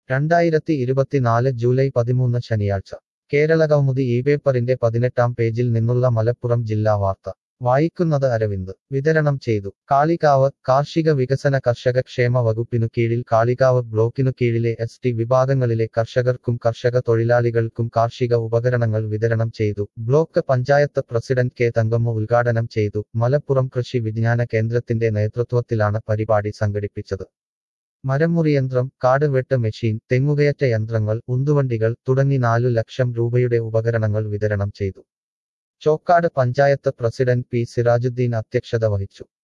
2024 July 13 ശനിയാഴ്ച കേരളകൗമുദി ഈ പേപ്പറിന്റെ 18-ാം പേജിൽ നിന്നുള്ള മലപ്പുറം ജില്ലാ വാർത്ത വായിക്കുന്നത് അരവിന്ദ് വിതരണം ചെയ്തു. കാളികാവ് കാർഷിക വികസന കർഷക ക്ഷേമ വകുപ്പിനു കീഴിൽ കാളികാവ് ബ്ലോക്കിനു കീഴിലെ ST വിഭാഗങ്ങളിലെ കർഷകർക്കും കർഷക തൊഴിലാളികൾക്കും കാർഷിക ഉപകരണങ്ങൾ വിതരണം ചെയ്തു. Block panchayat president K Thankamma ഉദ്ഘാടനം ചെയ്തു. മലപ്പുറം കൃഷി വിജ്ഞാന കേന്ദ്രത്തിന്റെ നേതൃത്വത്തിലാണ് പരിപാടി സംഘടിപ്പിച്ചത്. മരമുറിയന്ത്രം, കാട് വെട്ട് മെഷീൻ, തെങ്ങുകയറ്റ യന്ത്രങ്ങൾ, ഉന്തുവണ്ടികൾ തുടങ്ങി 4 ലക്ഷം രൂപയുടെ ഉപകരണങ്ങൾ വിതരണം ചെയ്തു. ചോക്കാട് പഞ്ചായത്ത് പ്രസിഡന്റ് പി സിറാജുദ്ദീൻ അധ്യക്ഷത വഹിച്ചു.